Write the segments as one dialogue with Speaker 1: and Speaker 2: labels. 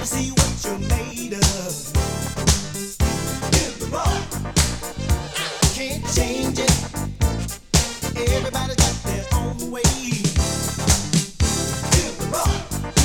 Speaker 1: see what you're made of. In the rock, can't change it. Everybody got their own way. In the rock.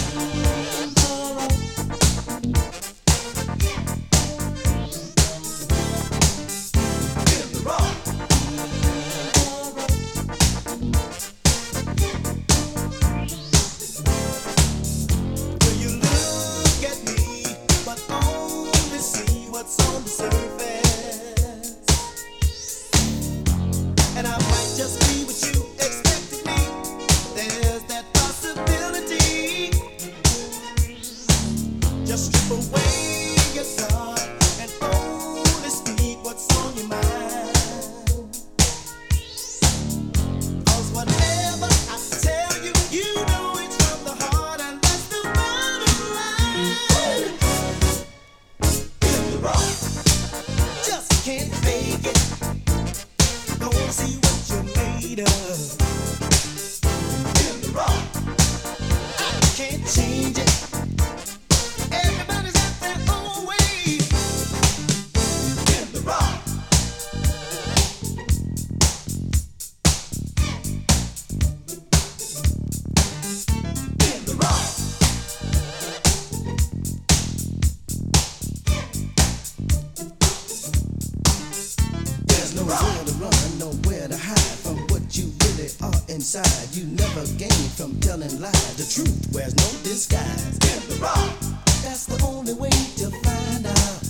Speaker 1: Inside, you never gain from telling lies. The truth wears no disguise. In the rock, that's the only way to find out.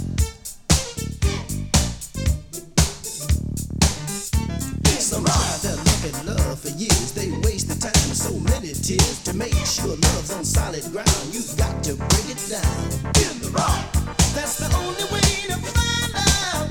Speaker 1: Some try to look at love for years. They waste the time and so many tears. To make sure love's on solid ground, you've got to break it down. In the rock, that's the only way to find out.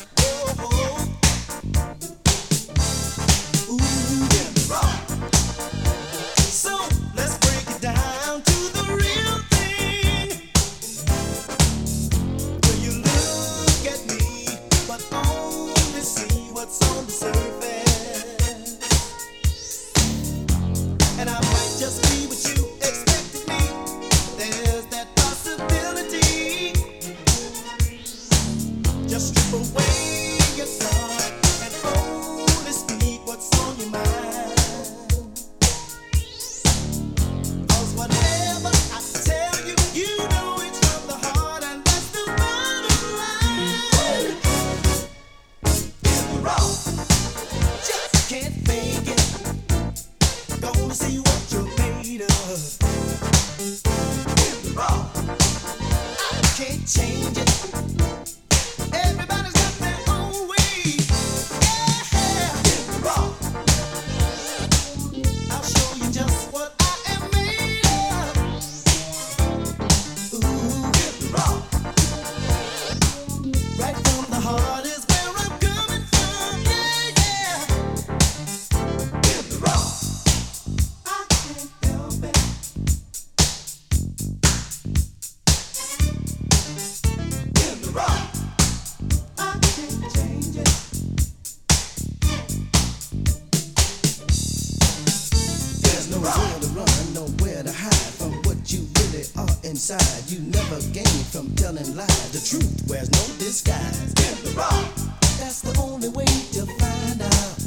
Speaker 1: Inside, you never gain from telling lies. The truth wears no disguise. In the rock, that's the only way to find out.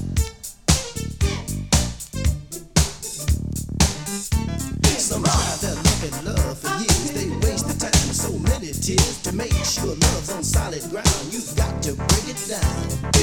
Speaker 1: Some try to look at love for years. They waste the time and so many tears. To make sure love's on solid ground, you've got to break it down.